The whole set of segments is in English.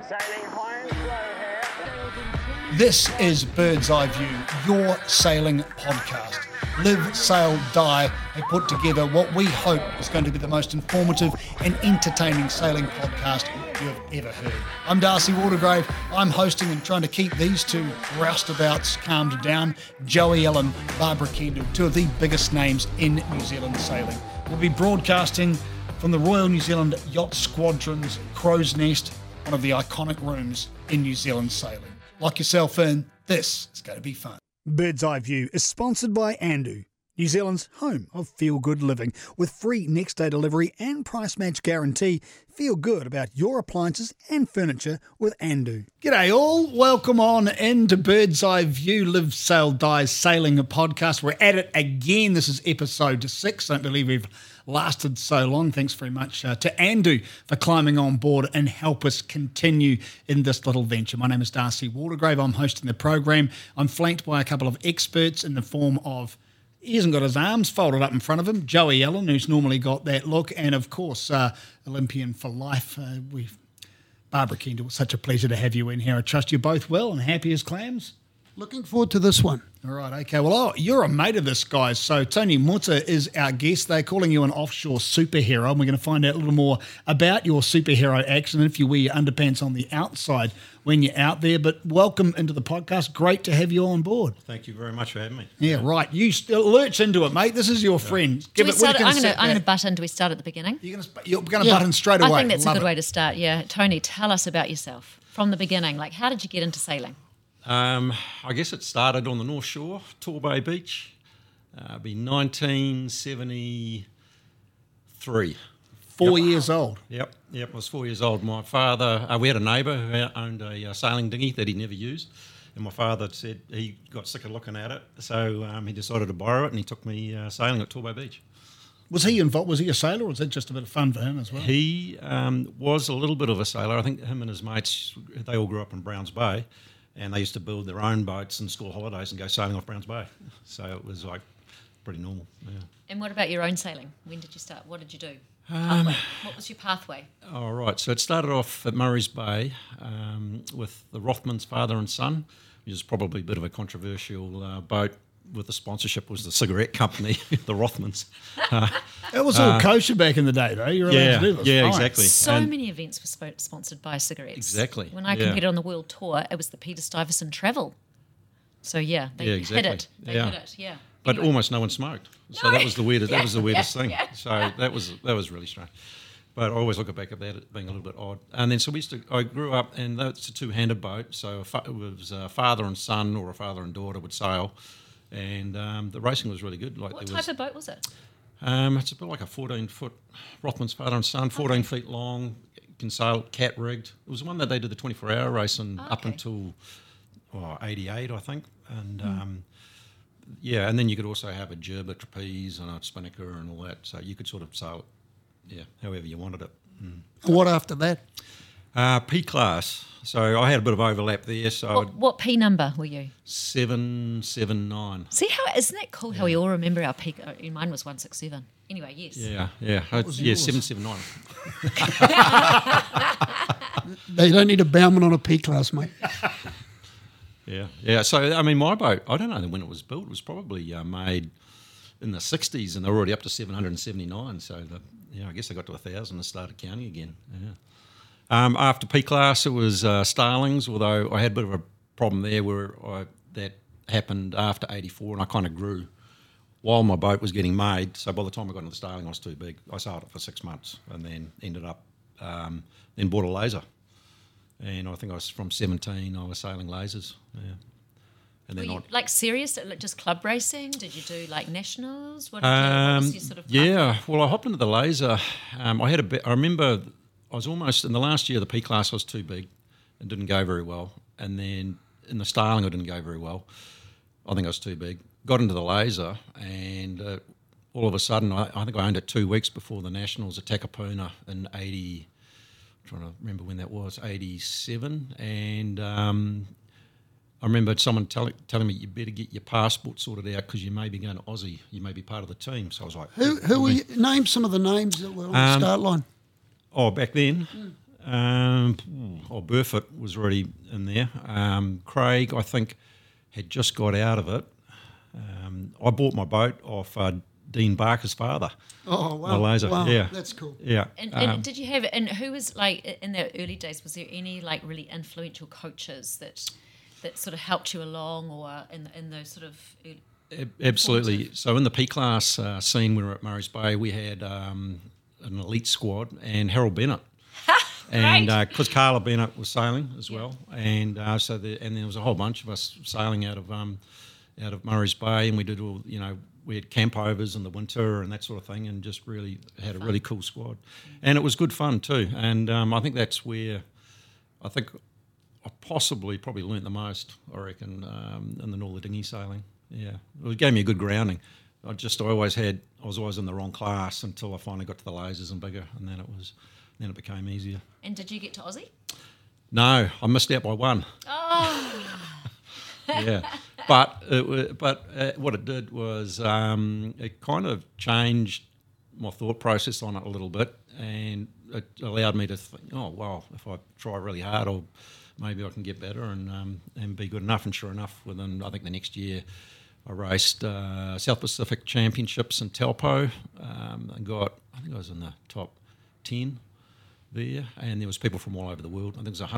Sailing high and slow here. This is Bird's Eye View, your sailing podcast. Live, Sail, Die have put together what we hope is going to be the most informative and entertaining sailing podcast you have ever heard. I'm Darcy Watergrave. I'm hosting and trying to keep these two roustabouts calmed down. Joey Allen, Barbara Kendall, two of the biggest names in New Zealand sailing. We'll be broadcasting from the Royal New Zealand Yacht Squadron's Crow's Nest, one of the iconic rooms in New Zealand sailing. Lock yourself in. This is going to be fun. Bird's Eye View is sponsored by Andu, New Zealand's home of feel-good living. With free next-day delivery and price match guarantee, feel good about your appliances and furniture with Andu. G'day all, welcome on into Bird's Eye View, Live, Sail, Die Sailing podcast. We're at it again. This is episode 6. I don't believe we've lasted so long. Thanks very much to Andu for climbing on board and help us continue in this little venture. My name is Darcy Watergrave. I'm hosting the program. I'm flanked by a couple of experts in the form of, he hasn't got his arms folded up in front of him, Joey Allen, who's normally got that look, and of course, Olympian for life. Barbara Kendall, it's such a pleasure to have you in here. I trust you're both well and happy as clams. Looking forward to this one. All right, okay. Well, you're a mate of this, guys. So Tony Mutta is our guest. They're calling you an offshore superhero, and we're going to find out a little more about your superhero action and if you wear your underpants on the outside when you're out there. But welcome into the podcast. Great to have you on board. Thank you very much for having me. Yeah, right. You lurch into it, mate. This is your friend. I'm going to butt in. Do we start at the beginning? You're going to butt in straight away. I think that's a good way to start, yeah. Tony, tell us about yourself from the beginning. Like, how did you get into sailing? I guess it started on the North Shore, Torbay Beach. It'd be 1973. 4 years old. Yep, I was 4 years old. My father, we had a neighbour who owned a sailing dinghy that he never used, and my father said he got sick of looking at it, so he decided to borrow it, and he took me sailing at Torbay Beach. Was he involved? Was he a sailor, or was that just a bit of fun for him as well? He was a little bit of a sailor. I think him and his mates, they all grew up in Browns Bay, and they used to build their own boats in school holidays and go sailing off Browns Bay. So it was like pretty normal, yeah. And what about your own sailing? When did you start? What did you do? What was your pathway? Oh, right. So it started off at Murray's Bay with the Rothmans, father and son, which is probably a bit of a controversial boat. With the sponsorship was the cigarette company, the Rothmans. It was all kosher back in the day, though. You were allowed to do this. Yeah, fine. exactly. So many events were sponsored by cigarettes. Exactly. When I competed on the world tour, it was the Peter Stuyvesant Travel. So they hit it. They hit it. Yeah. But anyway. Almost no one smoked. So that was the weirdest. That was the weirdest thing. Yeah. So that was really strange. But I always look back at that it being a little bit odd. And then I grew up, and that's a two-handed boat. So it was a father and son or a father and daughter would sail. And the racing was really good. What type of boat was it? It's a bit like a 14-foot Rothmans father and son, 14 feet long, can sail cat rigged. It was one that they did the 24-hour race up until 88, I think. And and then you could also have a gerber, trapeze, and a spinnaker and all that. So you could sort of sail it, however you wanted it. What after that? P class. So I had a bit of overlap there. So what P number were you? 779. See isn't that cool how we all remember our P? Mine was 167. Anyway, yes. Yeah. 779. They don't need a bowman on a P class, mate. Yeah. So I mean, my boat, I don't know when it was built. It was probably made in the 60s, and they're already up to 779. So I guess they got to 1,000 and started counting again. Yeah. After P class, it was Starlings, although I had a bit of a problem there where that happened after 84, and I kind of grew while my boat was getting made. So by the time I got into the Starling, I was too big. I sailed it for 6 months and then ended up, then bought a laser. And I think I was from 17, I was sailing lasers. Yeah. And then were you serious, like just club racing? Did you do like nationals? What was your sort of pathway? Well, I hopped into the laser. I remember I was almost, in the last year of the P class, I was too big and didn't go very well. And then in the Starling, I didn't go very well. I think I was too big. Got into the laser, and all of a sudden, I think I owned it 2 weeks before the Nationals at Takapuna in 80, I'm trying to remember when that was, 87. And I remember someone telling me, you better get your passport sorted out because you may be going to Aussie. You may be part of the team. So I was like... Who were you? Name some of the names that were on the start line. Oh, back then? Burfoot was already in there. Craig, I think, had just got out of it. I bought my boat off Dean Barker's father. Oh, wow. The laser, Wow, yeah. that's cool. Yeah. And did you have, and who was like, in the early days, was there any like really influential coaches that sort of helped you along, or in those sort of Absolutely. So in the P class scene, when we were at Murray's Bay, we had an elite squad and Harold Bennett. And because Carla Bennett was sailing as well, and so there was a whole bunch of us sailing out of Murray's Bay, and we did all, we had camp overs in the winter and that sort of thing, and just really had a really cool squad, and it was good fun too. And I think that's where I probably learnt the most, I reckon, in the Northern Dinghy sailing. Yeah, it gave me a good grounding. I was always in the wrong class until I finally got to the lasers and bigger, and then it became easier. And did you get to Aussie? No, I missed out by one. Oh. Yeah, but what it did was it kind of changed my thought process on it a little bit, and it allowed me to think, oh well, if I try really hard, maybe I can get better and be good enough. And sure enough, within I think the next year, I raced South Pacific Championships in Taupo, and I think I was in the top 10 there, and there was people from all over the world. I think there was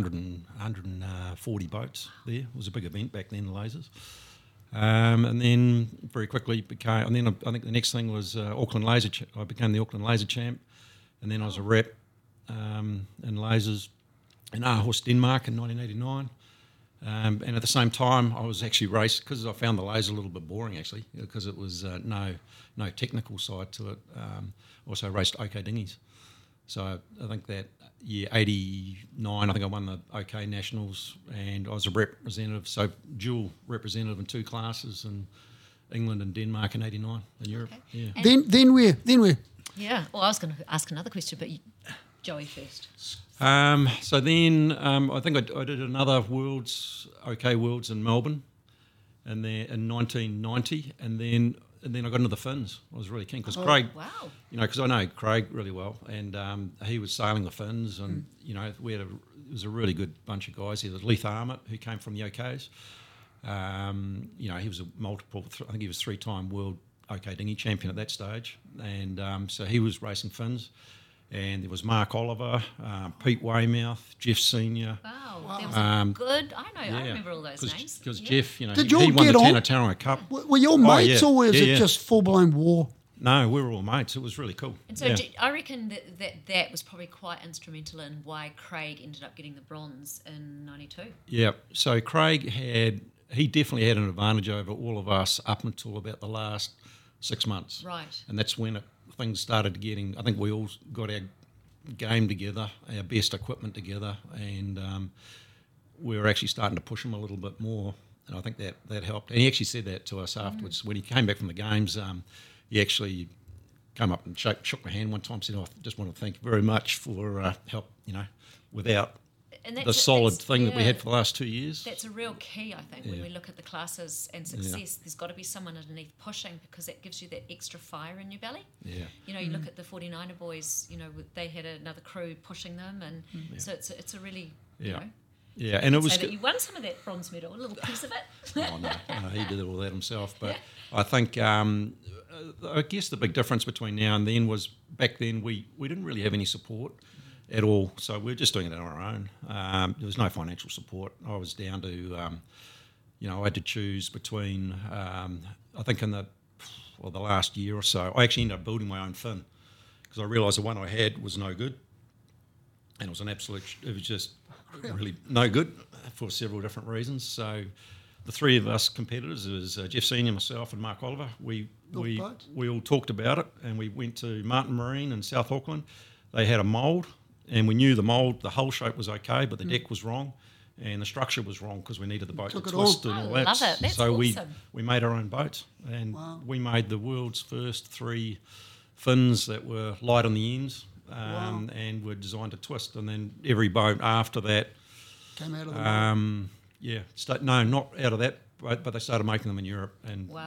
140 boats there. It was a big event back then, the lasers. And then very quickly I think the next thing was Auckland Laser. I became the Auckland Laser champ, and then I was a rep in lasers in Aarhus, Denmark in 1989. And at the same time, I was actually racing, because I found the laser a little bit boring actually, because it was no technical side to it. Also raced OK dinghies. So I think that year, 89, I think I won the OK Nationals, and I was a representative, so dual representative in two classes in England and Denmark in 89 in Europe. Okay. Then Yeah. where? Yeah. Well, I was going to ask another question, but Joey first. So then I think I did another OK Worlds in Melbourne, and there in 1990, and then I got into the Finns. I was really keen because Craig, wow, because I know Craig really well, and he was sailing the Finns, and it was a really good bunch of guys. There was Leith Armit, who came from the OKs. He was I think he was 3-time world OK dinghy champion at that stage, and so he was racing Finns. And there was Mark Oliver, Pete Weymouth, Jeff Senior. Wow. There was good. I remember all those names. Because Jeff, he won the Taranaki Cup. Were your mates, or was it just full-blown war? No, we were all mates. It was really cool. And so I reckon that was probably quite instrumental in why Craig ended up getting the bronze in 92. Yeah. So Craig he definitely had an advantage over all of us up until about the last 6 months. Right. And that's when things started getting, I think we all got our game together, our best equipment together, and we were actually starting to push him a little bit more, and I think that helped. And he actually said that to us afterwards. When he came back from the games, he actually came up and shook my hand one time, said, I just want to thank you very much for help, without the solid thing that we had for the last 2 years. That's a real key, I think, when we look at the classes and success. There's got to be someone underneath pushing, because that gives you that extra fire in your belly. Yeah. You look at the 49er boys, they had another crew pushing them, and so it's a really, Yeah, and it was. So that you won some of that bronze medal, a little piece of it. Oh no, he did all that himself. But I think, I guess the big difference between now and then was back then we didn't really have any support at all, so we were just doing it on our own. There was no financial support. I was down to, I had to choose between. I think in the last year or so, I actually ended up building my own fin because I realised the one I had was no good, and it was it was just really no good for several different reasons. So the three of us competitors, it was Jeff Senior, myself and Mark Oliver, we all talked about it, and we went to Martin Marine in South Auckland. They had a mould, and we knew the mould, the hull shape was okay, but the deck was wrong and the structure was wrong because we needed the boat to twist and all that. Love it. That's so awesome. we made our own boats, and we made the world's first 3 fins that were light on the ends. And were designed to twist, and then every boat after that came out of the not out of that boat, but they started making them in Europe, and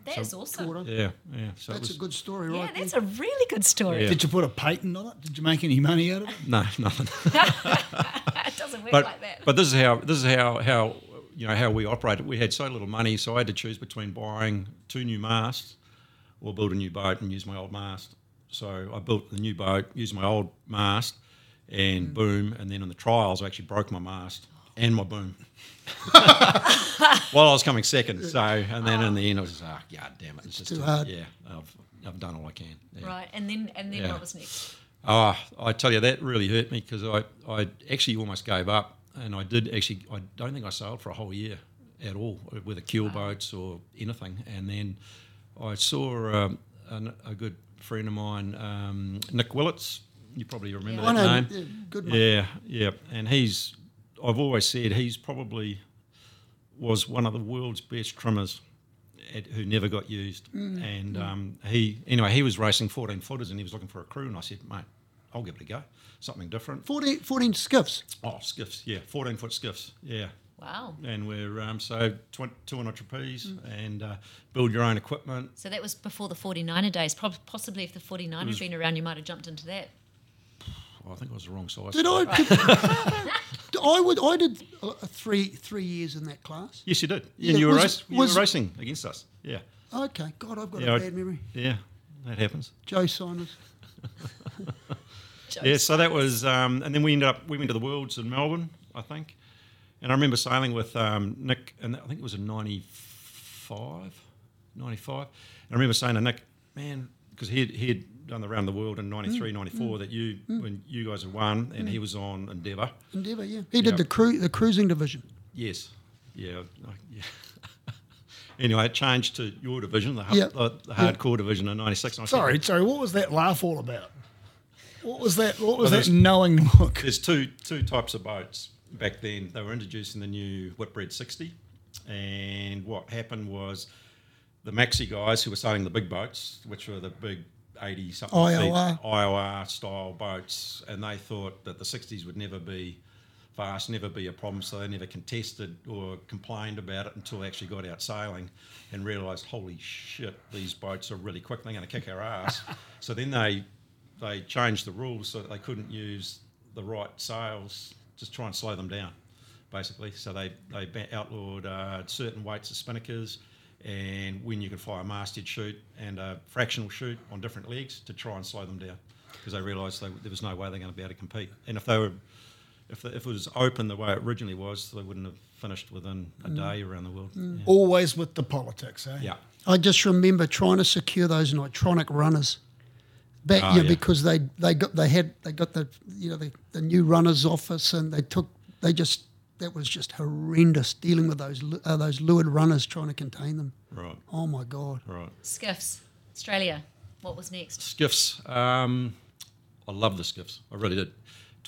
That is awesome. Yeah. So That's a good story, Yeah, right? that's a really good story. Yeah. Did you put a patent on it? Did you make any money out of it? No, nothing. It doesn't work like that. But this is how how we operated. We had so little money, so I had to choose between buying 2 new masts or build a new boat and use my old mast. So I built the new boat, used my old mast, and boom. And then in the trials, I actually broke my mast and my boom while I was coming second. So, and then in the end, I was just, God damn it, it's just too hard. Yeah, I've done all I can. Yeah. Right, and then what was next? I tell you, that really hurt me because I actually almost gave up, and I don't think I sailed for a whole year at all, whether keel boats or anything. And then I saw a good friend of mine, Nick Willits. You probably remember that name. Yeah, good mate. Yeah. And I've always said he's probably was one of the world's best trimmers who never got used. And he was racing 14 footers and he was looking for a crew, and I said, mate, I'll give it a go. Something different. 14 skiffs. Oh, skiffs, yeah, 14-foot skiffs, yeah. Wow. And we're 2 on a trapeze and build your own equipment. So that was before the 49er days. Possibly if the 49er had been around, you might have jumped into that. Oh, I think I was the wrong size. Did I? I did 3 years in that class. Yes, you did. Yeah, and you were was- racing against us. Yeah. Okay, God, I've got Yeah, a bad memory. Yeah, that happens. Joe Simons. Yeah, so that was, and then we went to the Worlds in Melbourne, I think, and I remember sailing with Nick, and I think it was in 95, and I remember saying to Nick, man, because he had done the round the world in 93, 94, that when you guys had won, and he was on Endeavour. Endeavour, yeah. He did the cruising division. Yes, yeah. Anyway, it changed to your division, the hardcore division in 96. Sorry, what was that laugh all about? What was that? What was that knowing look? There's two types of boats back then. They were introducing the new Whitbread 60, and what happened was the maxi guys who were sailing the big boats, which were the big 80-something IOR. IOR style boats, and they thought that the 60s would never be fast, never be a problem, so they never contested or complained about it until they actually got out sailing and realised, holy shit, these boats are really quick, they're going to kick our ass. So then they changed the rules so that they couldn't use the right sails, just try and slow them down, basically. So they outlawed certain weights of spinnakers, and when you could fly a masthead shoot and a fractional shoot on different legs to try and slow them down, because they realised there was no way they're going to be able to compete. And if it was open the way it originally was, they wouldn't have finished within a day around the world. Yeah. Always with the politics, eh? Yeah. I just remember trying to secure those Nitronic runners back, because they got the new runners office, and that was just horrendous dealing with those lured runners, trying to contain them. Right. Oh my God. Right. Skiffs, Australia. What was next? Skiffs. I love the skiffs. I really did.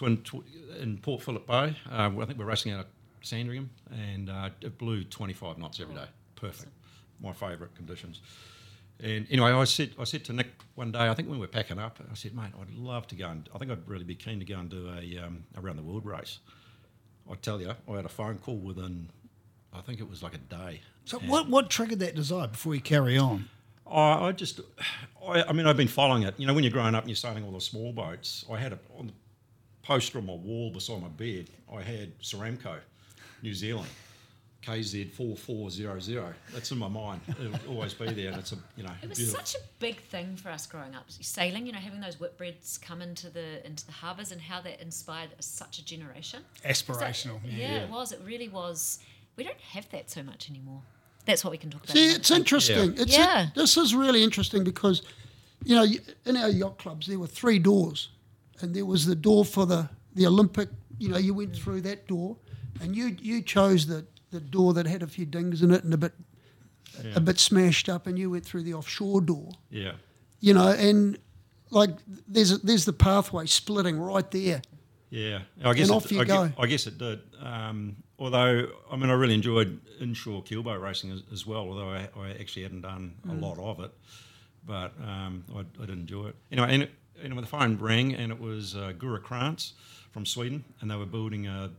In Port Phillip Bay, I think we're racing out of Sandringham, and it blew 25 knots every day. Perfect. My favourite conditions. And anyway, I said to Nick one day, I think when we were packing up, I said, mate, I'd love to go I think I'd really be keen to go and do a around the world race. I tell you, I had a phone call within, I think it was like a day. So what triggered that desire before you carry on? I mean, I've been following it. When you're growing up and you're sailing all the small boats, I had it on the poster on my wall beside my bed. I had Ceramco, New Zealand, KZ 4400. That's in my mind. It'll always be there, and it's It was beautiful. such a big thing for us growing up, sailing. Having those Whitbreads come into the harbours, and how that inspired such a generation. Aspirational. Yeah, it was. It really was. We don't have that so much anymore. That's what we can talk about. See, it's interesting. Yeah. This is really interesting because, in our yacht clubs there were 3 doors, and there was the door for the Olympic. You went through that door, and you chose the door that had a few dings in it and a bit smashed up, and you went through the offshore door. Yeah. And like there's the pathway splitting right there. Yeah, I guess And off you go. I guess it did. Although, I mean, I really enjoyed inshore keelboat racing as well, although I actually hadn't done a lot of it. But I did enjoy it. Anyway, and the phone rang, and it was Gura Krantz from Sweden, and they were building a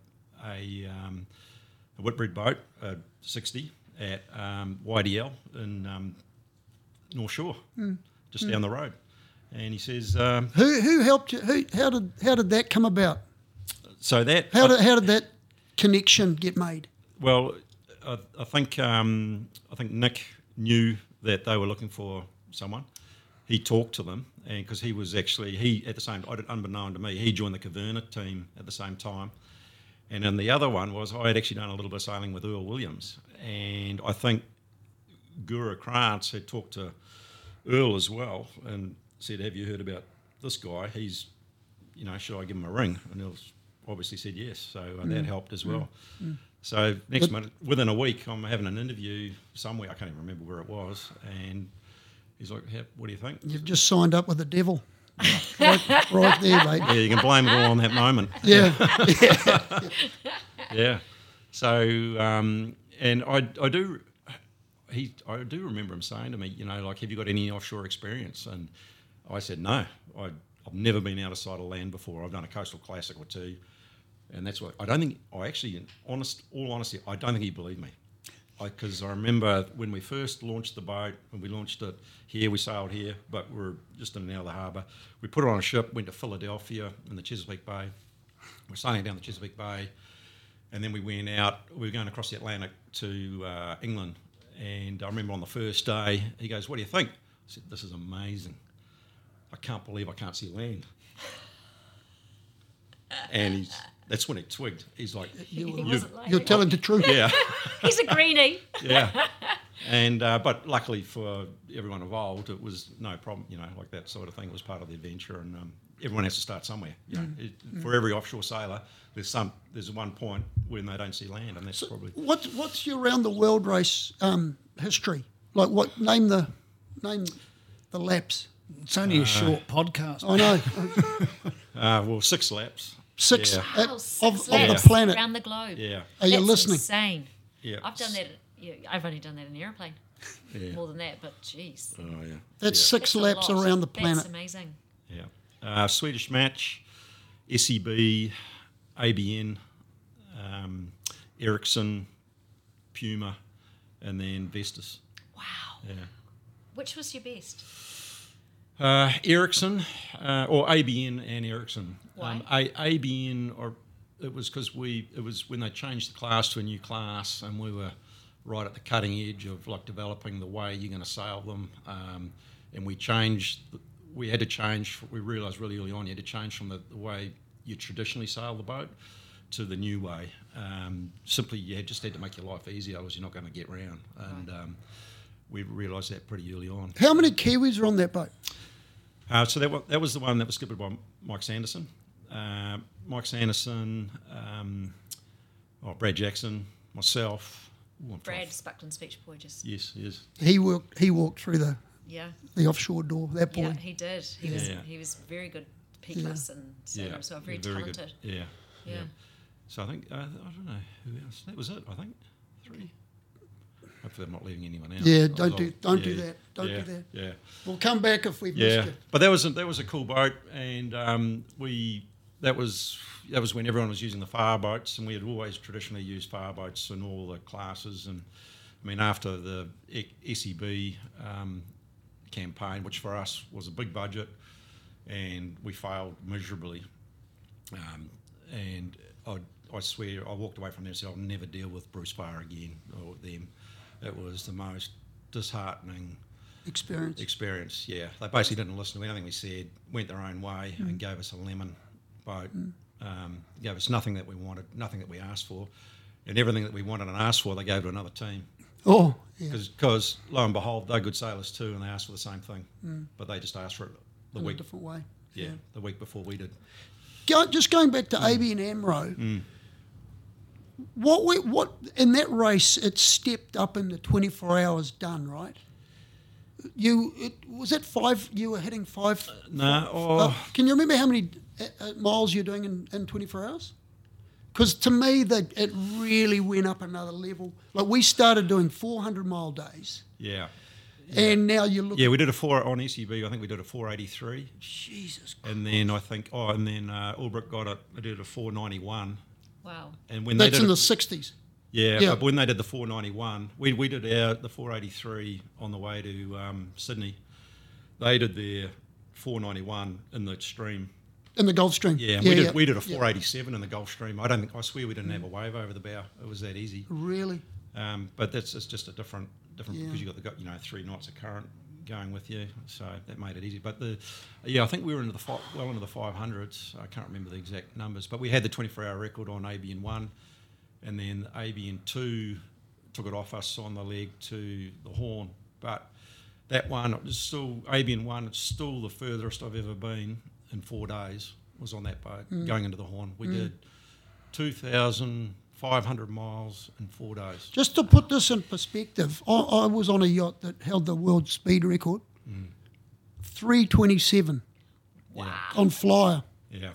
Whitbread boat, 60, at YDL in North Shore, just down the road. And he says, Who helped you? How did that come about? so that How did that connection get made? well, I think Nick knew that they were looking for someone. He talked to them, and because he was actually at the same, unbeknown to me, he joined the Caverna team at the same time. And then the other one was I had actually done a little bit of sailing with Earl Williams, and I think Guru Krantz had talked to Earl as well and said, "Have you heard about this guy? He's, should I give him a ring?" And Earl obviously said yes, so that helped as well. So next month, within a week, I'm having an interview somewhere. I can't even remember where it was, and he's like, "What do you think?" You've just signed up with the devil. right there, mate. Yeah, you can blame it all on that moment. Yeah. Yeah. So, and I do remember him saying to me, have you got any offshore experience? And I said, no, I've never been out of sight of land before. I've done a coastal classic or two. And that's what, I don't think, all honesty, I don't think he believed me. Because I remember when we first launched the boat, when we launched it here, we sailed here, but we're just in and out of the harbour. We put it on a ship, went to Philadelphia in the Chesapeake Bay. We're sailing down the Chesapeake Bay, and then we went out. We were going across the Atlantic to England, and I remember on the first day, he goes, "What do you think?" I said, "This is amazing. I can't believe I can't see land." And that's when he twigged. He's like, You're telling the truth. "Yeah." He's a greenie. Yeah, and but luckily for everyone involved, it was no problem. Like that sort of thing was part of the adventure, and everyone has to start somewhere. For every offshore sailor, there's one point when they don't see land, and that's probably What's your round the world race history? Like what? Name the laps. It's only a short podcast. I know. well, 6 laps. Six, Yeah. Wow, of 6 the laps planet. around the globe. Yeah, Are you That's listening? Insane. yeah. I've done that. I've only done that in an aeroplane. Yeah. More than that, but jeez. Oh yeah. That's yeah. 6 That's a laps lot. around the That's planet. amazing. Yeah. Swedish match, SEB, ABN, Ericsson, Puma, and then Vestas. Wow. Yeah. Which was your best? Ericsson, or ABN and Ericsson. Why? ABN, it was because it was when they changed the class to a new class, and we were right at the cutting edge of like developing the way you're going to sail them, and we changed. We had to change. We realised really early on you had to change from the way you traditionally sail the boat to the new way. Simply, you just had to make your life easier, otherwise you're not going to get round. And we realised that pretty early on. How many Kiwis are on that boat? So that was the one that was skippered by Mike Sanderson. Mike Sanderson, Brad Jackson, myself. Brad's Buckland Speech Boy just. Yes, yes. He walked through the Yeah. offshore door. That boy. Yeah, he did. Yeah. He was very good peakless and sailor, so very talented. Good. Yeah. Yeah. So I think I don't know who else. That was it. I think 3. Hopefully, I'm not leaving anyone out. Yeah, don't do that. Don't do that. Yeah. We'll come back if we've missed Yeah, you. but that was a cool boat, and that was when everyone was using the fire boats, and we had always traditionally used fire boats in all the classes. And I mean, after the SEB campaign, which for us was a big budget, and we failed miserably, and I swear I walked away from there and said I'll never deal with Bruce Farr again or them. It was the most disheartening Experience. Yeah, they basically didn't listen to anything we said, went their own way, and gave us a lemon boat. Gave us nothing that we wanted, nothing that we asked for, and everything that we wanted and asked for, they gave to another team. Oh, yeah. Because lo and behold, they're good sailors too, and they asked for the same thing, but they just asked for it the In a week. different way. Yeah, the week before we did. Just going back to ABN AMRO, what in that race it stepped up into 24 hours done, right? Was that 5? You were hitting 5? No. Can you remember how many miles you're doing in 24 hours? Because to me, it really went up another level. Like we started doing 400-mile days, Yeah. and now you look. Yeah, we did a 4 on ECB. I think we did a 483. Jesus. And then I think, Ulbrich got it. They did a 491. Wow. And when That's they in did the it, 60s. Yeah, Yeah. but when they did the 491, we did the 483 on the way to Sydney. They did their 491 in the stream. In the Gulf Stream. Yeah, we did a 487 in the Gulf Stream. I swear we didn't have a wave over the bow. It was that easy. Really? But it's just a different because you got 3 knots of current going with you, so that made it easy. But I think we were into the 500s. I can't remember the exact numbers, but we had the 24-hour record on ABN 1, and then ABN 2 took it off us on the leg to the Horn. But that one, it was still ABN 1. It's still the furthest I've ever been in 4 days. Was on that boat going into the Horn. We did 2,500 miles in 4 days. Just to put this in perspective, I was on a yacht that held the world speed record, 327 on Flyer. Yeah.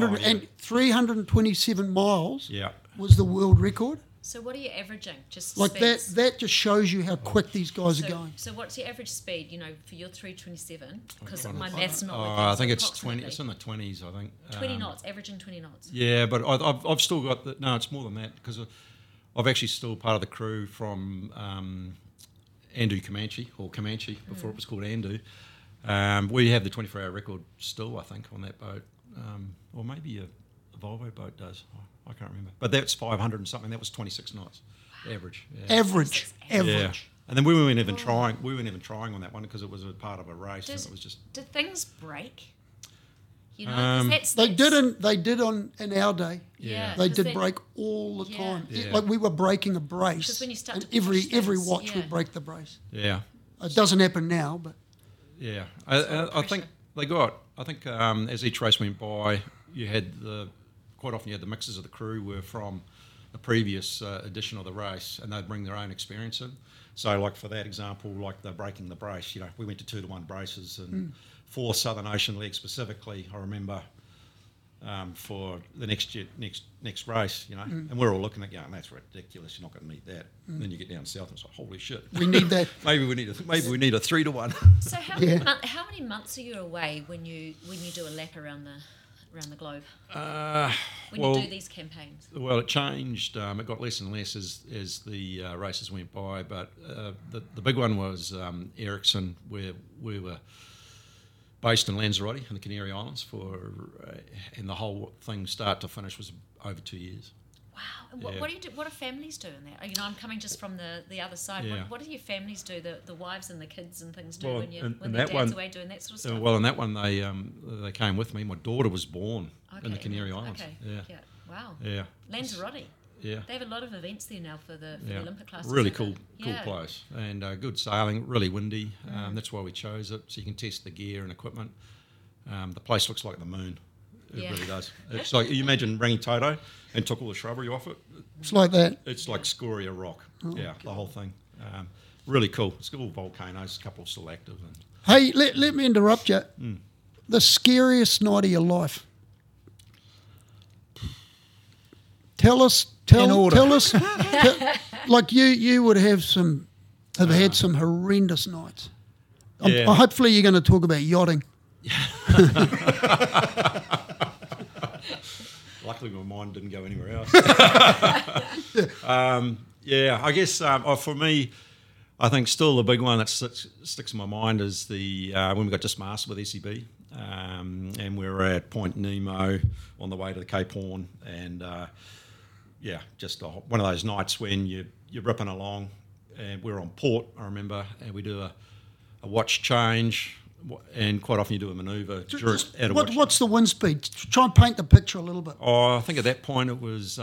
327 miles Yeah. was the world record. So what are you averaging? Just Like speeds? that just shows you how quick these guys are going. So what's your average speed? For your 327? Because my math's not. I think it's 20. It's in the 20s. I think 20 knots, averaging 20 knots. Yeah, but I've still got no. It's more than that because I've actually still part of the crew from Andu Comanche before it was called Andu. We have the 24-hour record still, I think, on that boat, or maybe a Volvo boat does. I can't remember, but that's 500 and something. That was 26 knots average. Yeah. Average. Yeah. And then we weren't even trying. We weren't even trying on that one because it was a part of a race. And it was just. Did things break? 'Cause They didn't. They did in our day. Yeah. They 'cause did break all the time. Yeah. Like we were breaking a brace. 'Cause when you start and to every push every things, watch yeah. would break the brace. Yeah. It doesn't happen now, but Yeah, I think they got. I think as each race went by, you had quite often you had the mixes of the crew were from the previous edition of the race, and they'd bring their own experience in. So, like for that example, like they're breaking the brace. We went to 2-to-1 braces, and for Southern Ocean Leg specifically, I remember for the next race, and we're all looking at going, that's ridiculous. You're not going to meet that. And then you get down south and it's like, holy shit, we need that. maybe we need a 3-to-1. So how many months are you away when you do a lap around the globe? When you do these campaigns? Well, it changed. It got less and less as the races went by. But the big one was Ericsson, where we were based in Lanzarote in the Canary Islands and the whole thing start to finish was over 2 years. Wow. And what do you do? What do families do in that? I'm coming just from the other side. Yeah. What do your families do? The wives and the kids and things do Well, when in their that dad's one- away doing that sort of stuff? Well, in that one they came with me. My daughter was born in the Okay, Canary Islands. Okay. Yeah. Wow. Yeah. Lanzarote. Yeah. They have a lot of events there now for the Olympic classes. Really don't cool they? Yeah. place and good sailing, really windy. That's why we chose it, so you can test the gear and equipment. The place looks like the moon. It Yeah. really does. It's like you imagine Rangitoto and took all the shrubbery off it. It's like that. It's like scoria rock. The whole thing. Really cool. It's got all volcanoes, a couple still active. And Hey, let me interrupt you. The scariest night of your life. Tell us. In order. Tell us. Like you would have had some horrendous nights. Yeah. Hopefully, you're going to talk about yachting. Luckily, my mind didn't go anywhere else. I guess for me, I think still the big one that sticks in my mind is the when we got dismasted with SEB, and we were at Point Nemo on the way to the Cape Horn, and just one of those nights when you're ripping along, and we're on port, I remember, and we do a watch change. And quite often you do a manoeuvre. What's the wind speed? Try and paint the picture a little bit. Oh, I think at that point it was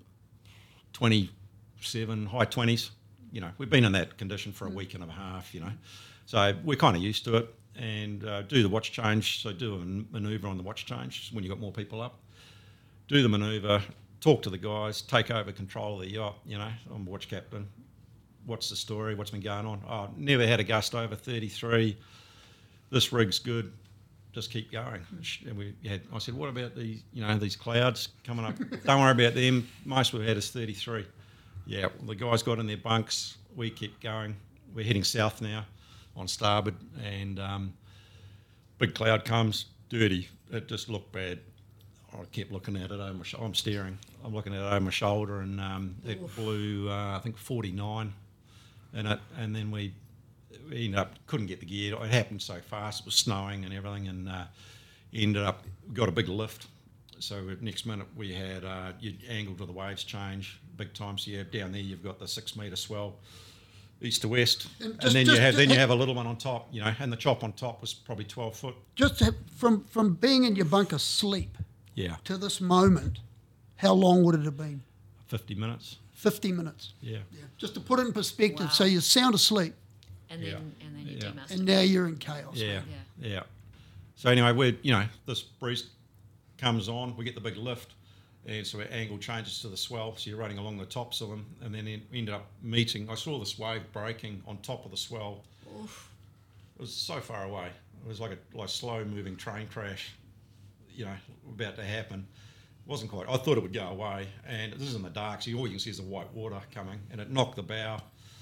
27, high 20s. We've been in that condition for a week and a half, So we're kind of used to it and do the watch change. So do a manoeuvre on the watch change when you've got more people up. Do the manoeuvre, talk to the guys, take over control of the yacht. I'm watch captain. What's the story? What's been going on? Oh, never had a gust over 33. This rig's good, just keep going. And I said, what about these clouds coming up? Don't worry about them. Most we've had is 33. Yeah, well, the guys got in their bunks. We kept going. We're heading south now on starboard, and big cloud comes, dirty. It just looked bad. I kept looking at it over my I'm steering. I'm looking at it over my shoulder, and it blew, I think, 49 in it. And then we ended up, couldn't get the gear. It happened so fast. It was snowing and everything, and ended up, got a big lift. So next minute we had, your angle to the waves change big time. So you have down there, you've got the 6 metre swell, east to west, and then you have a little one on top, you know, and the chop on top was probably 12 foot. Just from being in your bunker asleep Yeah, to this moment, how long would it have been? 50 minutes. 50 minutes. Yeah. Yeah. Just to put it in perspective, Wow. so you're sound asleep, And then you Yeah. demaster. and now you're in chaos. Yeah, Yeah. yeah. So anyway, this breeze comes on, we get the big lift, and so our angle changes to the swell, so you're running along the tops of them, and then it ended up meeting. I saw this wave breaking on top of the swell. Oof. It was so far away. It was like a slow-moving train crash, about to happen. It wasn't quite. I thought it would go away, and this is in the dark, so all you can see is the white water coming, and it knocked the bow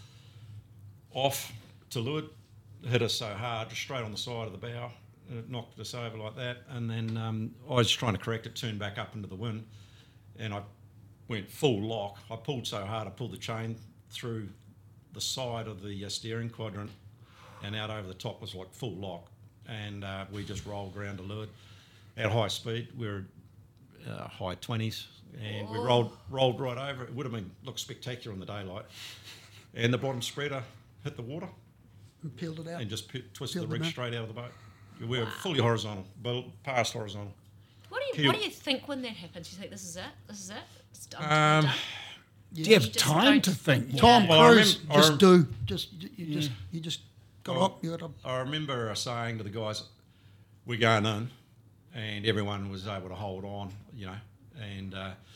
off to leeward, hit us so hard, just straight on the side of the bow, and it knocked us over like that. And then I was trying to correct it, turned back up into the wind, and I went full lock. I pulled so hard, I pulled the chain through the side of the steering quadrant, and out over the top was like full lock, and we just rolled around to leeward at high speed. We were high 20s, and we rolled right over. It would have looked spectacular in the daylight, and the bottom spreader hit the water And peeled it out. and just twisted Peeled the rig them out. straight out of the boat. We were fully horizontal, past horizontal. What do you think when that happens? You think this is it? This is it? It's done. Um, done? Do you have You just time don't- to think? Yeah. Tom Well, I Cruise, remember- you just got Well, up. You got up. I remember saying to the guys, we're going in, and everyone was able to hold on, and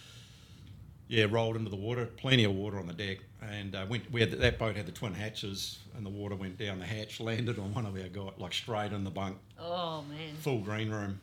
rolled into the water, plenty of water on the deck, and that boat had the twin hatches, and the water went down the hatch, landed on one of our guys, like straight in the bunk, Oh man. full green room.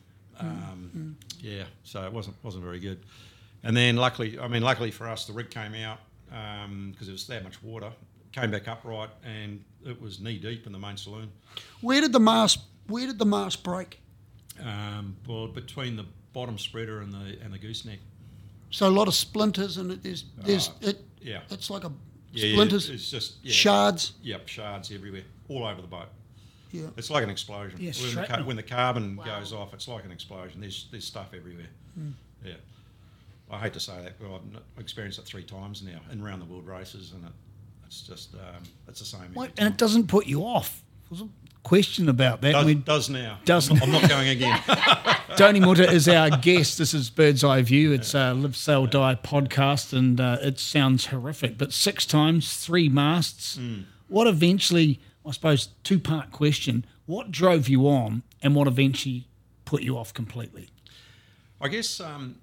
So it wasn't very good. And then luckily for us, the rig came out because it was that much water. Came back upright, and it was knee deep in the main saloon. Where did the mast break? Well, between the bottom spreader and the gooseneck. So a lot of splinters, and Yeah. it's like Yeah, splinters, it's just shards. Yep, shards everywhere, all over the boat. Yeah. It's like an explosion. Yeah, when, shrapnel. when the carbon Wow. goes off, it's like an explosion. There's stuff everywhere. Yeah. I hate to say that, but I've experienced it 3 times now in round the world races, and it's just it's the same. every What? time. And it doesn't put you off. There's a question about that. Does now. Does I'm not going again. Tony Mutta is our guest. This is Bird's Eye View. It's a Live, Sail, Die podcast, and it sounds horrific. But 6 times, 3 masts. What eventually, I suppose, 2-part question, what drove you on and what eventually put you off completely? I guess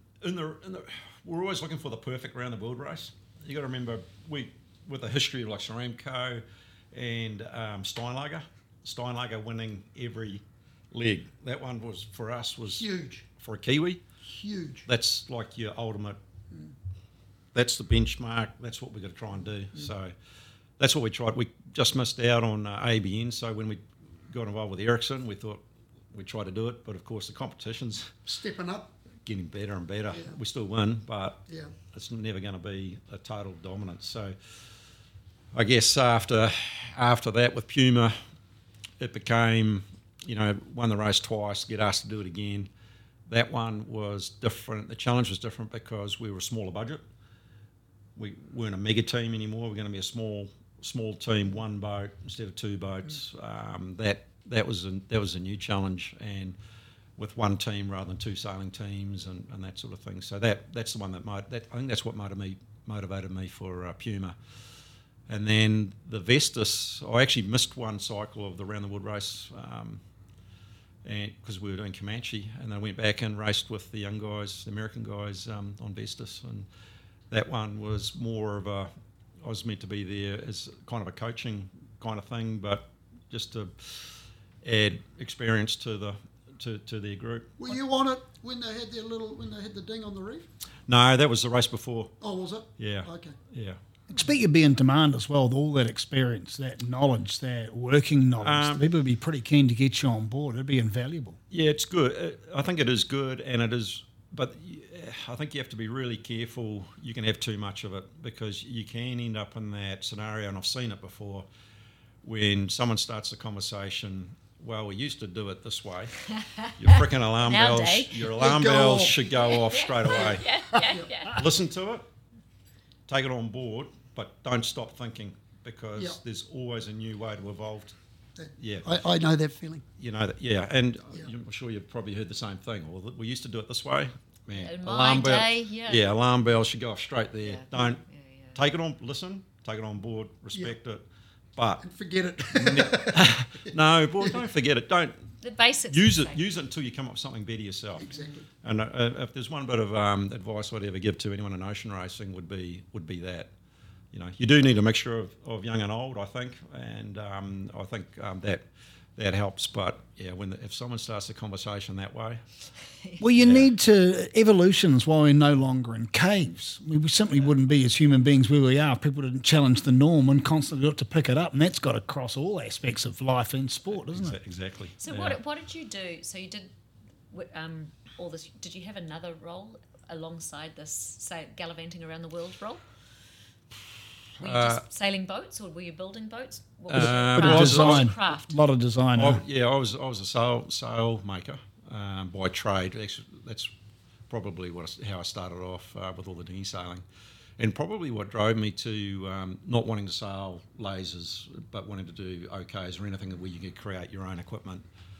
we're always looking for the perfect round the world race. You got to remember with the history of like Saramco and Steinlager winning every leg. That one was for us Huge. for a Kiwi. Huge. That's like your ultimate. That's the benchmark. That's what we've got to try and do. So that's what we tried. We just missed out on ABN. So when we got involved with Ericsson, we thought we'd try to do it. But of course, the competition's Stepping up. getting better and better. Yeah. We still win, but Yeah. it's never going to be a total dominance. So I guess after that with Puma, it became, won the race twice, get asked to do it again. That one was different. The challenge was different because we were a smaller budget. We weren't a mega team anymore. We're going to be a small team, 1 boat instead of 2 boats. That was a new challenge, and with 1 team rather than 2 sailing teams and that sort of thing. So that's the one I think that's what motivated me for Puma. And then the Vestas, I actually missed 1 cycle of the Round the World race, and because we were doing Comanche, and I went back and raced with the young guys, the American guys, on Vestas, and that one was more of I was meant to be there as kind of a coaching kind of thing, but just to add experience to their group. Were you on it when they had the ding on the reef? No, that was the race before. Oh, was it? Yeah. Okay. Yeah. Expect you'd be in demand as well with all that experience, that knowledge, that working knowledge. People would be pretty keen to get you on board. It'd be invaluable. Yeah, it's good. I think it is good, and it is but I think you have to be really careful. You can have too much of it because you can end up in that scenario, and I've seen it before, when someone starts a conversation. Well, we used to do it this way. Your freaking alarm Nowadays. bells. Your alarm bells should go off Yeah. straight away. Yeah. Listen to it, take it on board, but don't stop thinking because Yeah. there's always a new way to evolve. Yeah. I know that feeling. You know that, yeah, and I'm sure you've probably heard the same thing. Well, we used to do it this way, man. In my day, yeah. alarm bell should go off straight there. Yeah. Don't Yeah. take it on. Listen, take it on board, respect it, but Forget it. no, boy, don't forget it. Don't The basics. use are it. the same. Use it until you come up with something better yourself. Exactly. And if there's one bit of advice I'd ever give to anyone in ocean racing would be that. You know, you do need a mixture of young and old, I think, and I think that helps. But yeah, if someone starts a conversation that way, Well, you need to evolutions while we're no longer in caves. We simply wouldn't be as human beings where we are if people didn't challenge the norm and constantly got to pick it up, and that's got to cross all aspects of life and sport, doesn't it? exactly. So yeah. what did you do? So you did all this. Did you have another role alongside this, say, gallivanting around the world role? Were you just sailing boats, or were you building boats? What was your Bit craft? of What was your design, craft? a lot of design. I was a sail maker by trade. Actually, that's probably how I started off with all the dinghy sailing, and probably what drove me to not wanting to sail lasers, but wanting to do OKs or anything where you could create your own equipment.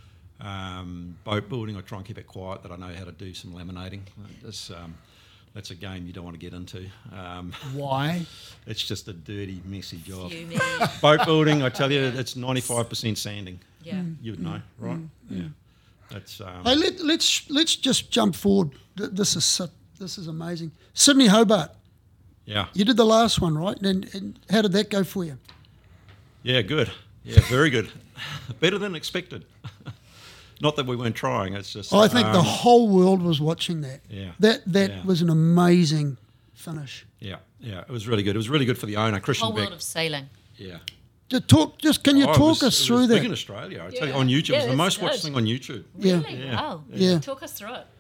Boat building, I try and keep it quiet. That I know how to do some laminating. That's a game you don't want to get into. Why? It's just a dirty, messy job. Fuming. Boat building, I tell you, it's 95% sanding. Yeah. You would know, right? Yeah. That's Hey, let's just jump forward. This is amazing. Sydney Hobart. yeah, You did the last one, right? And how did that go for you? yeah, good. Yeah, very good. Better than expected. Not that we weren't trying. It's just I think the whole world was watching that. Yeah. That Yeah. was an amazing finish. yeah, it was really good. It was really good for the owner, Christian Whole Beck. world of sailing. Yeah. Can you Oh, talk it us was through big that? in Australia. I tell you, Yeah. on YouTube, Yeah, it's the it's most watched good. thing on YouTube. Yeah. Really? Yeah. Wow. Yeah. Talk us through it.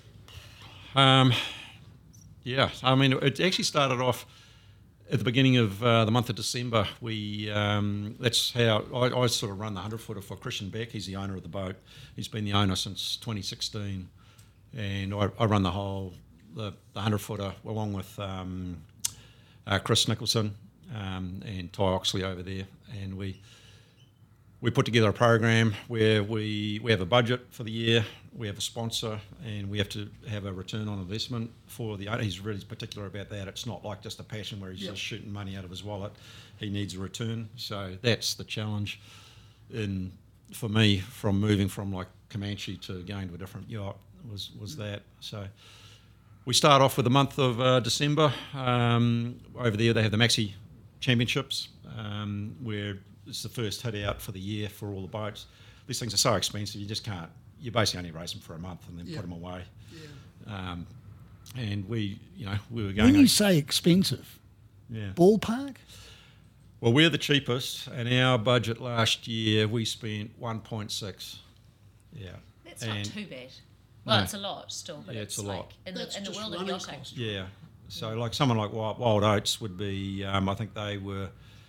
Yeah, I mean, it actually started off at the beginning of the month of December. That's how I sort of run the 100-footer for Christian Beck. He's the owner of the boat. He's been the owner since 2016, and I run the 100-footer along with Chris Nicholson and Ty Oxley over there, and we put together a program where we have a budget for the year, we have a sponsor, and we have to have a return on investment for the owner. He's really particular about that. It's not like just a passion where he's just shooting money out of his wallet. He needs a return. So that's the challenge for me from moving from like Comanche to going to a different yacht was that. So we start off with the month of December. Over there they have the Maxi Championships where it's the first hit out for the year for all the boats. These things are so expensive, you just can't. You basically only race them for a month and then put them away. Yeah. And we were going. When you say expensive, yeah. ballpark? Well, we're the cheapest, and our budget last year we spent 1.6. Yeah. That's not too bad. Well, No. it's a lot still, but Yeah, it's it's a like lot. in That's the just world of running yachting. cost. Yeah. So like someone like Wild Oats would be, I think they were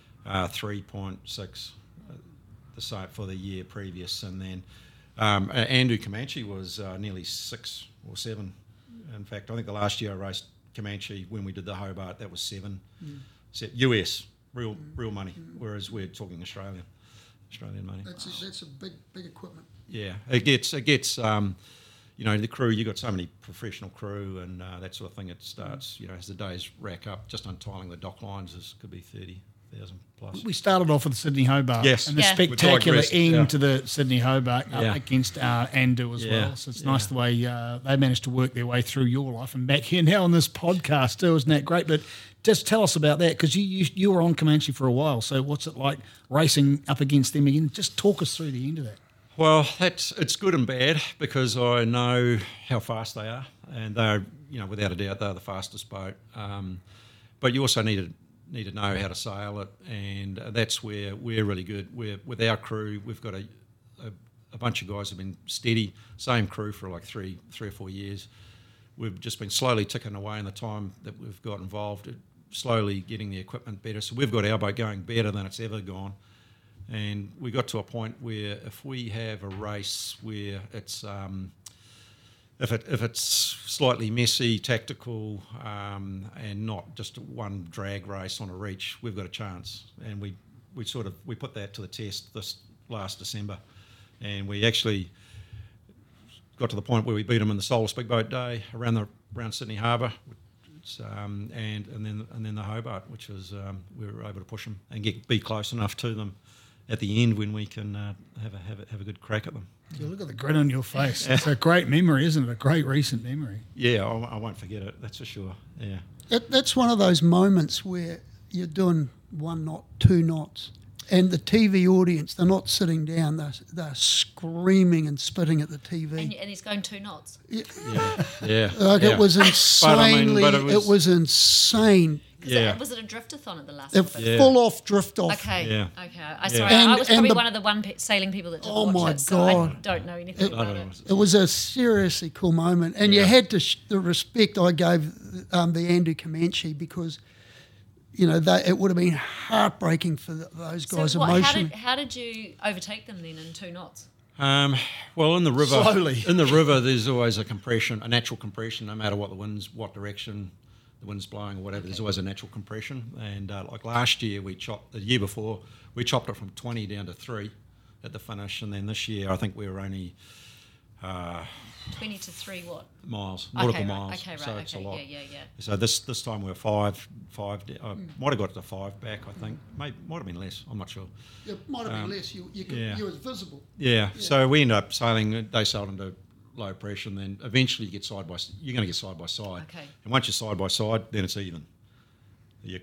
3.6 the same for the year previous, and then Andrew Comanche was nearly 6 or 7. In fact, I think the last year I raced Comanche when we did the Hobart, that was 7. US, real money, whereas we're talking Australian money. That's a big equipment. Yeah, it gets the crew, you got so many professional crew and that sort of thing. It starts, as the days rack up, just untiling the dock lines could be 30,000 plus. We started off with Sydney Hobart. Yes. And the Yeah. spectacular We digressed, end yeah. to the Sydney Hobart Yeah. against Andu as Yeah. well. So it's nice the way they managed to work their way through your life and back here now on this podcast too. Isn't that great? But just tell us about that because you were on Comanche for a while. So what's it like racing up against them again? Just talk us through the end of that. Well, it's good and bad because I know how fast they are, and they're, without a doubt, they're the fastest boat. But you also need to know how to sail it, and that's where we're really good. With our crew, we've got a bunch of guys who've been steady, same crew for like three or 4 years, we've just been slowly ticking away in the time that we've got involved, slowly getting the equipment better. So we've got our boat going better than it's ever gone. And we got to a point where if we have a race where it's if it's slightly messy, tactical, and not just one drag race on a reach, we've got a chance. And we put that to the test this last December, and we actually got to the point where we beat them in the Solus Big Boat Day around Sydney Harbour, and then the Hobart, which was we were able to push them and be close enough to them at the end when we can have a good crack at them. You look at the grin on your face. It's a great memory, isn't it? A great recent memory. Yeah, I won't forget it. That's for sure. Yeah. That's one of those moments where you're doing 1 knot, 2 knots, and the TV audience, they're not sitting down, they're screaming and spitting at the TV. And he's going 2 knots. Yeah. Like yeah. it was insanely, it was insane. Was it a driftathon at the last A of it? full off drift off. Okay. Yeah. Okay. And- I was probably and the- one of the sailing people that didn't Oh watch my it, so I God. don't know anything about it. It was a seriously cool moment, and you had to the respect I gave the Andrew Comanche, because it would have been heartbreaking for those guys So emotionally. how did you overtake them then in 2 knots? Well, in the river, Slowly. in the river, there's always a natural compression, no matter what what direction the wind's blowing or whatever. There's always a natural compression. And like last year, the year before, we chopped it from 20 down to 3 at the finish, and then this year, I think we were only 20 to 3 what? miles, Okay, nautical right. miles. Okay, right. So Okay, it's a lot. yeah. So this time we were 5. Might have got to 5 back, I think. Might have been less. I'm not sure. It might have been less. You was visible. Yeah. So we ended up sailing. They sailed into low pressure, and then eventually you're going to get side by side. Okay. And once you're side by side, then it's even. You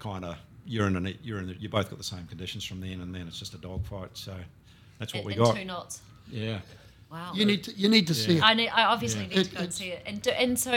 both got the same conditions from then, and then it's just a dogfight. So that's what we got. 2 knots. Yeah. Wow. You need to see it. I obviously need to go and see it. And so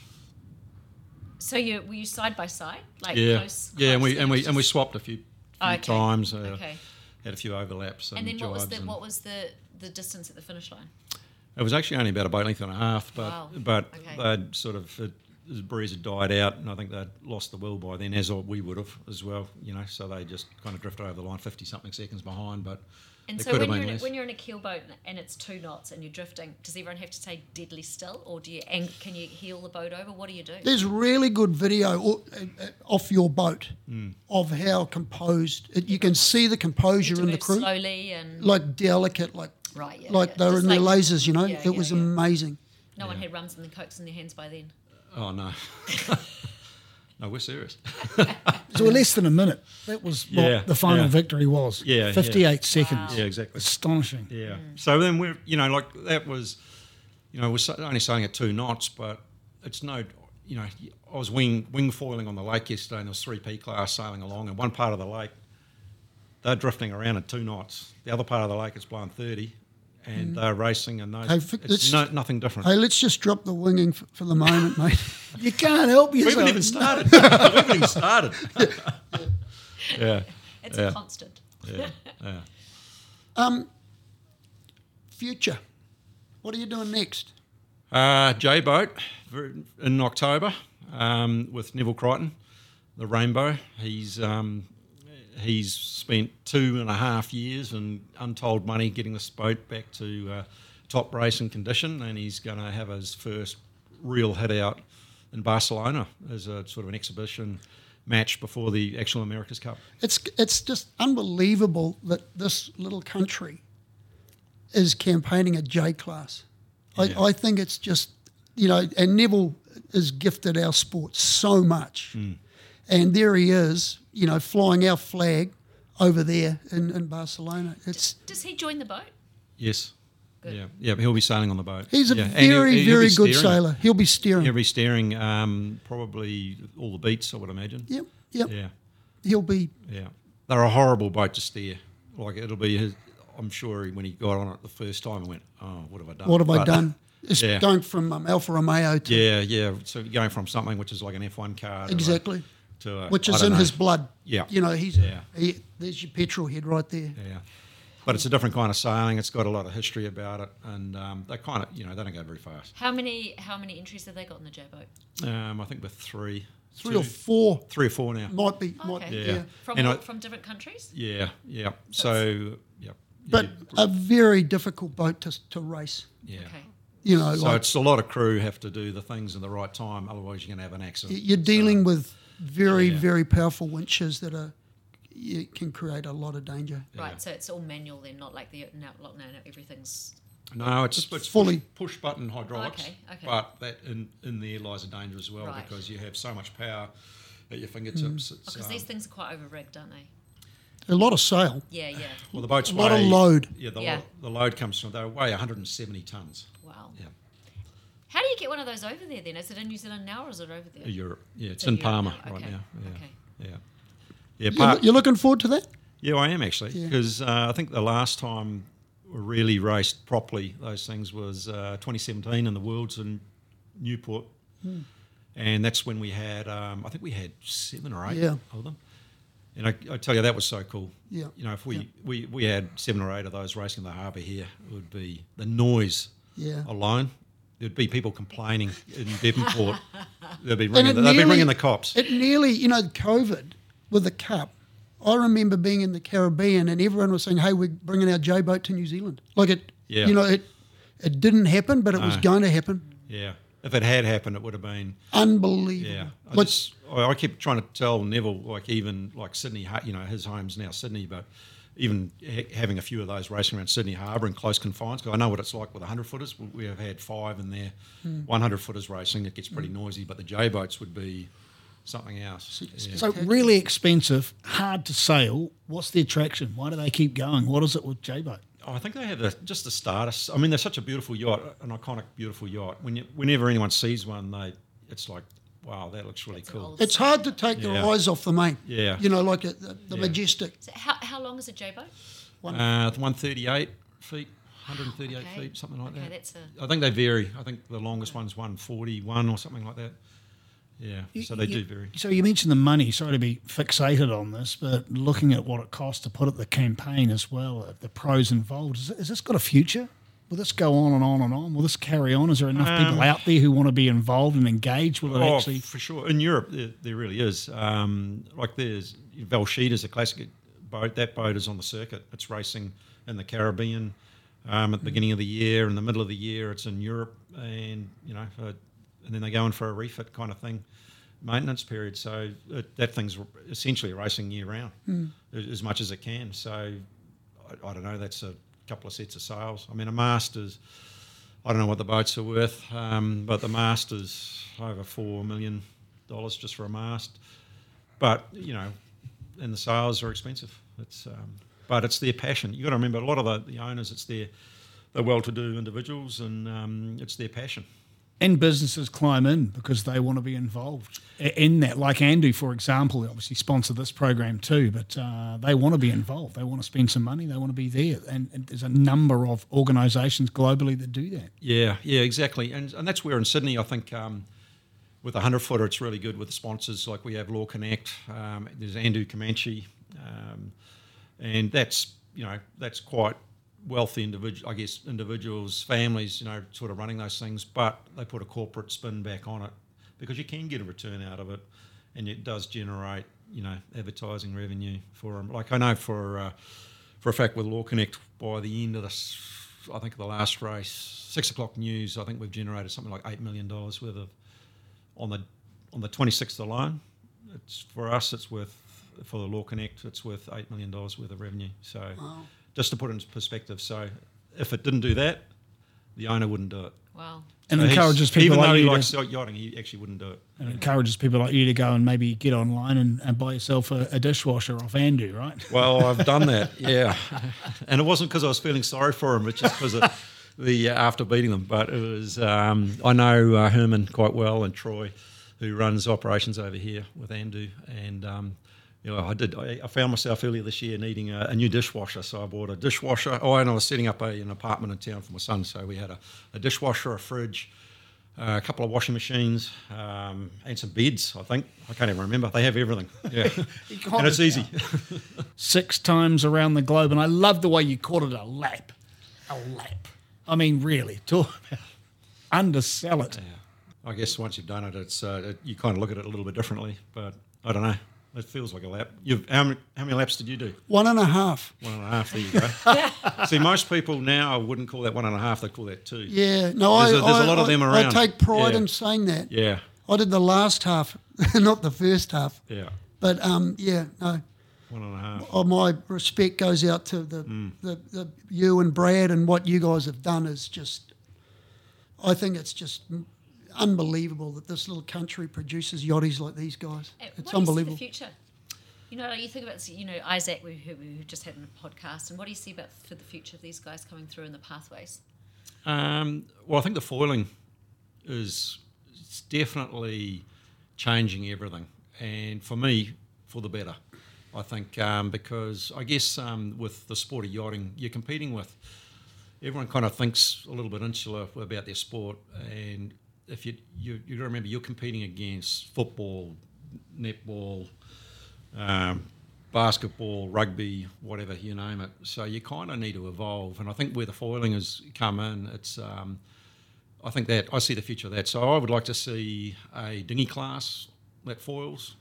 were you side by side, like close? Yeah, and close, we swapped a few times. Okay. Had a few overlaps. And then what was jives the distance at the finish line? It was actually only about a boat length and a half, Wow. but Okay. they'd sort of the breeze had died out, and I think they'd lost the will by then, as we would have as well. So they just kind of drifted over the line 50-something seconds behind, but. And it so could have when been you're, less. when you're in a keelboat and it's 2 knots and you're drifting, does everyone have to stay deadly still, or can you heel the boat over? What do you do? There's really good video off your boat of how composed. You can see the composure To in the move crew, slowly and like delicate, like right, yeah, like yeah. they were Just in their like- lasers. yeah, It was amazing. no one had rums and cokes in their hands by then. Oh no. No, we're serious. So we're less than a minute. That was what the final victory was. Yeah, 58 seconds. Wow. Yeah, exactly. Astonishing. Yeah. So then we're, that was, we're only sailing at 2 knots, but it's no, I was wing foiling on the lake yesterday, and there was 3 P class sailing along, and one part of the lake, they're drifting around at 2 knots. The other part of the lake, it's blowing 30, and they're racing, and it's nothing different. Hey, let's just drop the winging for the moment, mate. You can't help We yourself. haven't even started. We haven't even started. Yeah. It's a constant. Yeah. Future. What are you doing next? J-Boat in October with Neville Crichton, the Rainbow. He's spent 2.5 years and untold money getting this boat back to top racing condition, and he's going to have his first real hit out in Barcelona as a sort of an exhibition match before the actual America's Cup. It's just unbelievable that this little country is campaigning a J class. Yeah. I think it's just, and Neville has gifted our sport so much. And there he is, flying our flag over there in Barcelona. Does he join the boat? Yes. Good. Yeah, he'll be sailing on the boat. He's a And very, he'll very be good steering. sailor. He'll be steering. He'll be steering probably all the beats, I would imagine. Yep. Yeah. He'll be. Yeah, they're a horrible boat to steer. Like it'll be his. I'm sure when he got on it the first time, he went, "Oh, what have I done? What have I But, done?" It's yeah. going from Alfa Romeo to Yeah. So going from something which is like an F1 car, exactly, to which I is don't in know. his blood. Yeah. There's Yeah. your petrol head right there. Yeah. But it's a different kind of sailing. It's got a lot of history about it, and they kind of, they don't go very fast. How many entries have they got in the J boat? I think with three Or four. 3 or 4 now. Might be. Yeah. From different countries? Yeah. So, yeah. But a very difficult boat to race. Yeah. Okay. So it's a lot of crew have to do the things in the right time, otherwise you're going to have an accident. You're dealing with very, very powerful winches that can create a lot of danger. Right, so it's all manual then, not like the now everything's... No, it's fully push button hydraulics. Okay. But that in there lies a danger as well, Right. because you have so much power at your fingertips. Because these things are quite over-rigged, aren't they? a lot of sail. Yeah. Well, the boats A lot of load. Yeah, Yeah. the load comes from, they weigh 170 tonnes. Wow. Yeah. How do you get one of those over there then? Is it in New Zealand now or is it over there? Europe. Yeah, it's So in Europe Palma now, right okay, now. Yeah. okay. Yeah. You're looking forward to that? Yeah, I am actually, Yeah. because I think the last time we really raced properly those things was 2017 in the Worlds in Newport, and that's when we had I think we had 7 or 8 Yeah. of them, and I tell you that was so cool. Yeah. If we had 7 or 8 of those racing in the harbour here, it would be the noise alone. There'd be people complaining in Devonport. They'd be ringing the cops. It nearly, COVID with the Cup, I remember being in the Caribbean and everyone was saying, hey, we're bringing our J-boat to New Zealand. Like it, it didn't happen, but it was going to happen. Yeah. If it had happened, it would have been Unbelievable. I keep trying to tell Neville, even Sydney, his home's now Sydney, but even having a few of those racing around Sydney Harbour in close confines, because I know what it's like with 100-footers. We have had 5 in there, 100-footers racing. It gets pretty noisy, but the J-boats would be something else. Yeah. So really expensive, hard to sail. What's the attraction? Why do they keep going? What is it with J-boat? I think they have just the status. I mean, they're such a beautiful yacht, an iconic, beautiful yacht. Whenever anyone sees one, it's like, wow, that looks really cool. It's hard to take your eyes off the main. Yeah. Like the Majestic. So how long is a J-boat? 138 feet, 138 Okay. feet, something like Okay, that. I think they vary. I think the longest one's 141 or something like that. Yeah, so they do vary. So you mentioned the money. Sorry to be fixated on this, but looking at what it costs to put at the campaign as well, the pros involved, is this got a future? Will this go on and on and on? Will this carry on? Is there enough people out there who want to be involved and engaged? Will it actually? For sure. In Europe, there really is. There's Valschida's a classic boat. That boat is on the circuit. It's racing in the Caribbean at the beginning of the year. In the middle of the year, it's in Europe, and and then they go in for a refit kind of thing, maintenance period. So that thing's essentially racing year round, as much as it can. So I don't know. That's a couple of sets of sails. I mean, a mast is, I don't know what the boats are worth, but the mast is over $4 million just for a mast. But and the sails are expensive. But it's their passion. You got to remember, a lot of the owners, they're well-to-do individuals, and it's their passion. And businesses climb in because they want to be involved in that. Like Andu, for example, they obviously sponsor this program too, but they want to be involved. They want to spend some money. They want to be there. And there's a number of organisations globally that do that. Yeah, exactly. And that's where in Sydney, I think, with a 100-footer, it's really good with the sponsors. Like we have Law Connect, there's Andu Comanche, and that's quite wealthy individuals, families, sort of running those things, but they put a corporate spin back on it because you can get a return out of it, and it does generate, advertising revenue for them. Like I know for a fact with Law Connect, by the end of this, I think the last race, 6 o'clock news, I think we've generated something like $8 million worth of on the 26th alone. For the Law Connect, it's worth $8 million worth of revenue. So. Wow. Just to put it into perspective, so if it didn't do that, the owner wouldn't do it. Wow. And so encourages people even like though he you likes yachting, he actually wouldn't do it. And encourages people like you to go and maybe get online and buy yourself a dishwasher off Andu, right? Well, I've done that, yeah. And it wasn't because I was feeling sorry for him, it's just because of after beating them. But it was, I know Herman quite well, and Troy, who runs operations over here with Andu, and I found myself earlier this year needing a new dishwasher, so I bought a dishwasher. And I was setting up an apartment in town for my son, so we had a dishwasher, a fridge, a couple of washing machines, and some beds, I think. I can't even remember. They have everything. Yeah. And it's easy. 6 times around the globe, and I love the way you called it a lap. A lap. I mean, really, talk about undersell it. Yeah. I guess once you've done it, it's you kind of look at it a little bit differently, but I don't know. It feels like a lap. How many laps did you do? 1.5. 1.5, there you go. See, most people now wouldn't call that 1.5, they call that 2. Yeah, no, There's a lot of them around. I take pride Yeah. in saying that. Yeah, I did the last half, not the first half. yeah, But yeah, no. 1.5. Oh, my respect goes out to the you and Brad, and what you guys have done is just. I think it's just unbelievable that this little country produces yachties like these guys. It's unbelievable. What do you see the future? You know, you think about, Isaac, who just had a podcast, and what do you see about for the future of these guys coming through in the pathways? Well, I think the foiling is it's definitely changing everything, and for me, for the better. I think because I guess with the sport of yachting, you're competing with everyone. Kind of thinks a little bit insular about their sport, and if you remember, you're competing against football, netball, basketball, rugby, whatever, you name it. So you kind of need to evolve, and I think where the foiling has come in, it's I think that I see the future of that. So I would like to see a dinghy class that foils.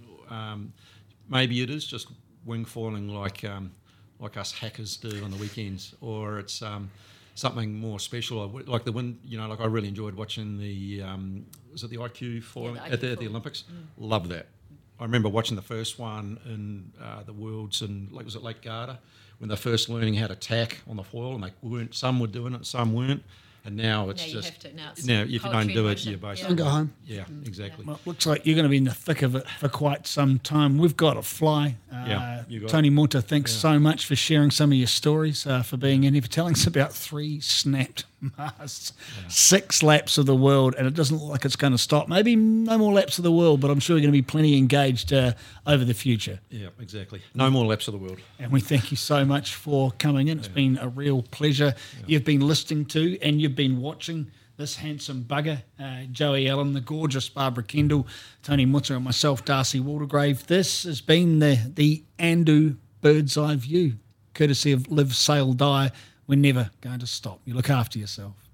Maybe it is just wing foiling like us hackers do on the weekends, or it's something more special, like the wind. Like I really enjoyed watching the was it the IQ foiling at the Olympics? Love that. I remember watching the first one in the Worlds in was it Lake Garda, when they're first learning how to tack on the foil, and some were doing it, some weren't. And now it's you just have to. Now if you don't do it, you're basically And go home. Yeah, exactly. Well, it looks like you're going to be in the thick of it for quite some time. We've got to fly. You got Tony Muta, thanks so much for sharing some of your stories, for being in here, for telling us about 3 snapped masts, 6 laps of the world, and it doesn't look like it's going to stop. Maybe no more laps of the world, but I'm sure you're going to be plenty engaged over the future. Yeah, exactly. No more laps of the world. And we thank you so much for coming in. It's been a real pleasure. You've been listening to and you've been watching this handsome bugger, Joey Allen, the gorgeous Barbara Kendall, Tony Muta, and myself, Darcy Waldegrave. This has been the Andu Bird's Eye View, courtesy of Live, Sail, Die. We're never going to stop. You look after yourself.